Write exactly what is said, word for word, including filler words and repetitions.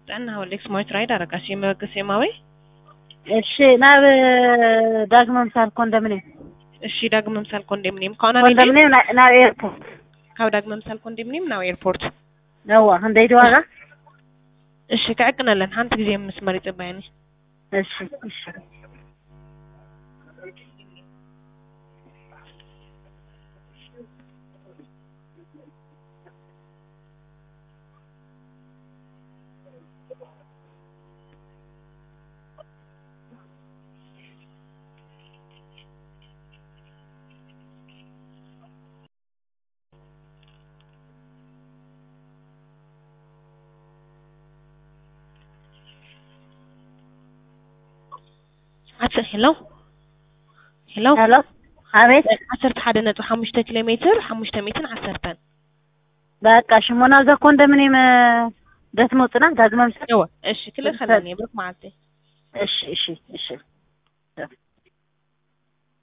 أنا هقول لك سمارت رايد أرجع شيء ما قسماوي እሺ ናብ ዳግመ ምሳል ኮንዶሚኒየም እሺ ዳግመ ምሳል ኮንዶሚኒየም ካና ነኝ ኮንዶሚኒየም ናብ ኤርፖርት ካብ ዳግመ ምሳል ኮንዶሚኒየም ናብ ኤርፖርት ነው እንዴት ዋጋ እሺ ከዕቅነለን አንተ ጊዜ መስመር ይጠባያኒ እሺ እሺ عشر هلو هلو هلو አቤት عشرة حدا نتو خمسة كيلومتر خمسة متر عشرة በቃ ሽሞና ዘ ኮንዶሚኒየም ደስሞጽና ዳግመ ምሳል ايوه እሺ كل خلاني بروك معتي እሺ እሺ እሺ